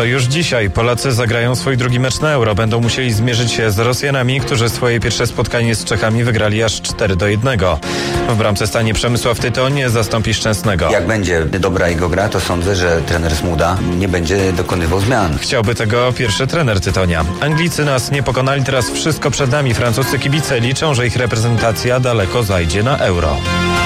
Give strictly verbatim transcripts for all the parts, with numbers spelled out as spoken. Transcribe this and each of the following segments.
To już dzisiaj Polacy zagrają swój drugi mecz na Euro. Będą musieli zmierzyć się z Rosjanami, którzy swoje pierwsze spotkanie z Czechami wygrali aż cztery do jednego. W bramce stanie Przemysław Tytoń, zastąpi Szczęsnego. Jak będzie dobra jego gra, to sądzę, że trener Smuda nie będzie dokonywał zmian. Chciałby tego pierwszy trener Tytonia. Anglicy nas nie pokonali, teraz wszystko przed nami. Francuscy kibice liczą, że ich reprezentacja daleko zajdzie na Euro.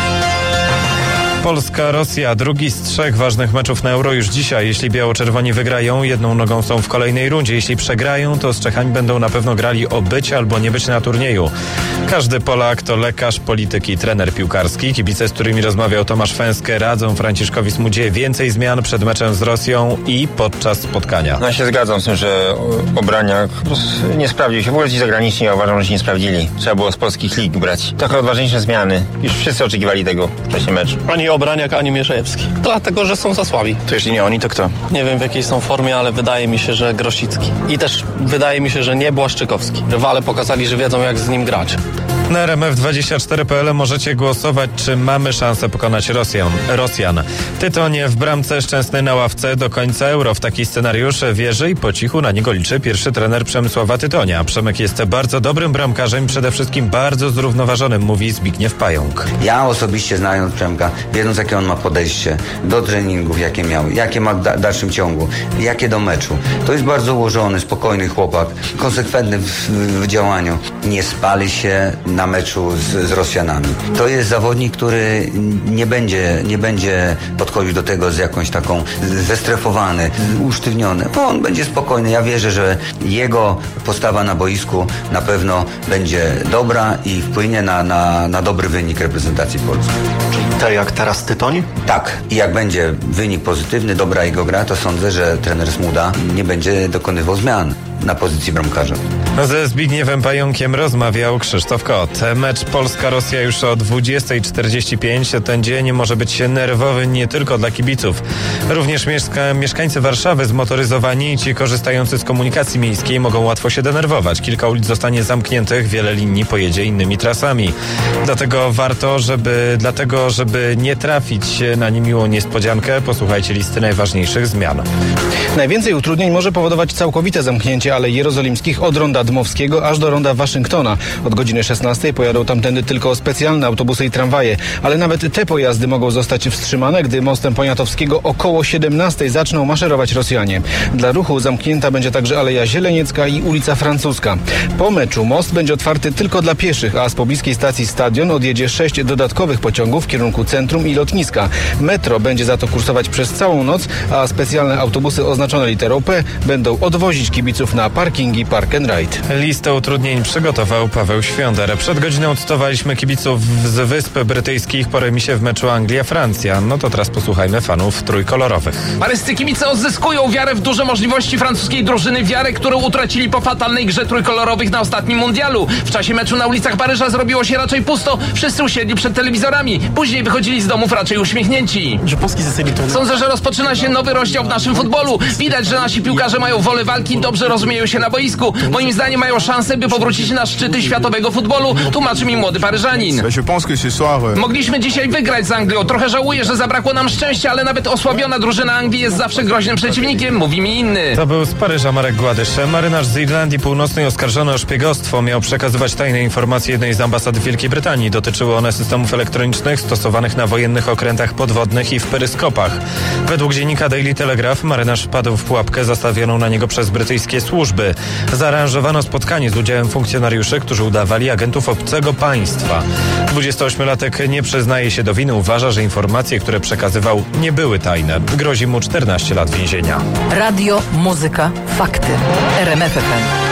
Polska-Rosja, drugi z trzech ważnych meczów na Euro już dzisiaj. Jeśli biało-czerwoni wygrają, jedną nogą są w kolejnej rundzie. Jeśli przegrają, to z Czechami będą na pewno grali o być albo nie być na turnieju. Każdy Polak to lekarz, polityk i trener piłkarski. Kibice, z którymi rozmawiał Tomasz Fęskę, radzą Franciszkowi Smudzie więcej zmian przed meczem z Rosją i podczas spotkania. No ja się zgadzam z tym, że Obraniak nie sprawdził się. W ogóle ci zagraniczni, ja uważam, że się nie sprawdzili. Trzeba było z polskich lig brać. Trochę odważniejsze zmiany. Już wszyscy oczekiwali tego w czasie meczu. Ani Obraniak, ani Mierzejewski. Dlatego, że są za słabi. To jeśli nie oni, to kto? Nie wiem, w jakiej są formie, ale wydaje mi się, że Grosicki. I też wydaje mi się, że nie Błaszczykowski. Rywale pokazali, że wiedzą, jak z nim grać. Na R M F dwadzieścia cztery kropka p l możecie głosować, czy mamy szansę pokonać Rosjan. Rosjan. Tytoń w bramce, Szczęsny na ławce do końca Euro. W taki scenariusz wierzy i po cichu na niego liczy pierwszy trener Przemysława Tytonia. Przemek jest bardzo dobrym bramkarzem i przede wszystkim bardzo zrównoważonym, mówi Zbigniew Pająk. Ja osobiście, znając Przemka, wiedząc, jakie on ma podejście do treningów, jakie miał, jakie ma w da- dalszym ciągu, jakie do meczu. To jest bardzo ułożony, spokojny chłopak, konsekwentny w, w, w działaniu. Nie spali się na meczu z, z Rosjanami. To jest zawodnik, który nie będzie, nie będzie podchodził do tego z jakąś taką zestrefowany, usztywniony. No, on będzie spokojny. Ja wierzę, że jego postawa na boisku na pewno będzie dobra i wpłynie na, na, na dobry wynik reprezentacji Polski. Czyli tak jak teraz Tytoń? Tak. I jak będzie wynik pozytywny, dobra jego gra, to sądzę, że trener Smuda nie będzie dokonywał zmian na pozycji bramkarza. Ze Zbigniewem Pająkiem rozmawiał Krzysztof Kot. Mecz Polska-Rosja już o dwudziesta czterdzieści pięć. Ten dzień może być nerwowy nie tylko dla kibiców. Również mieszka- mieszkańcy Warszawy zmotoryzowani i ci korzystający z komunikacji miejskiej mogą łatwo się denerwować. Kilka ulic zostanie zamkniętych, wiele linii pojedzie innymi trasami. Dlatego warto, żeby, dlatego, żeby nie trafić na niemiłą niespodziankę, posłuchajcie listy najważniejszych zmian. Najwięcej utrudnień może powodować całkowite zamknięcie Alei Jerozolimskich od ronda Dmowskiego aż do ronda Waszyngtona. Od godziny szesnastej pojadą tamtędy tylko specjalne autobusy i tramwaje, ale nawet te pojazdy mogą zostać wstrzymane, gdy mostem Poniatowskiego około siedemnastej zaczną maszerować Rosjanie. Dla ruchu zamknięta będzie także Aleja Zieleniecka i ulica Francuska. Po meczu most będzie otwarty tylko dla pieszych, a z pobliskiej stacji Stadion odjedzie sześć dodatkowych pociągów w kierunku centrum i lotniska. Metro będzie za to kursować przez całą noc, a specjalne autobusy oznaczone literą P będą odwozić kibiców na parkingi Park and Ride. Listę utrudnień przygotował Paweł Świąder. Przed godziną cytowaliśmy kibiców z Wysp Brytyjskich po remisie w meczu Anglia-Francja. No to teraz posłuchajmy fanów trójkolorowych. Paryscy kibice odzyskują wiarę w duże możliwości francuskiej drużyny, wiarę, którą utracili po fatalnej grze trójkolorowych na ostatnim mundialu. W czasie meczu na ulicach Paryża zrobiło się raczej pusto, wszyscy usiedli przed telewizorami. Później wychodzili z domów raczej uśmiechnięci. Sądzę, że rozpoczyna się nowy rozdział w naszym futbolu. Widać, że nasi piłkarze mają wolę walki, dobrze rozumieją się na boisku. Moim zdaniem mają szansę, by powrócić na szczyty światowego futbolu, tłumaczy mi młody Paryżanin. Mogliśmy dzisiaj wygrać z Anglią. Trochę żałuję, że zabrakło nam szczęścia, ale nawet osłabiona drużyna Anglii jest zawsze groźnym przeciwnikiem, mówi mi inny. To był z Paryża Marek Gładysz. Marynarz z Irlandii Północnej oskarżony o szpiegostwo miał przekazywać tajne informacje jednej z ambasad Wielkiej Brytanii. Dotyczyły one systemów elektronicznych stosowanych na wojennych okrętach podwodnych i w peryskopach. Według dziennika Daily Telegraph marynarz wpadł w pułapkę zastawioną na niego przez brytyjskie służby. Zaaranżowano spotkanie z udziałem funkcjonariuszy, którzy udawali agentów obcego państwa. dwudziestoośmiolatek nie przyznaje się do winy, uważa, że informacje, które przekazywał, nie były tajne. Grozi mu czternaście lat więzienia. Radio, muzyka, fakty. R M F F M.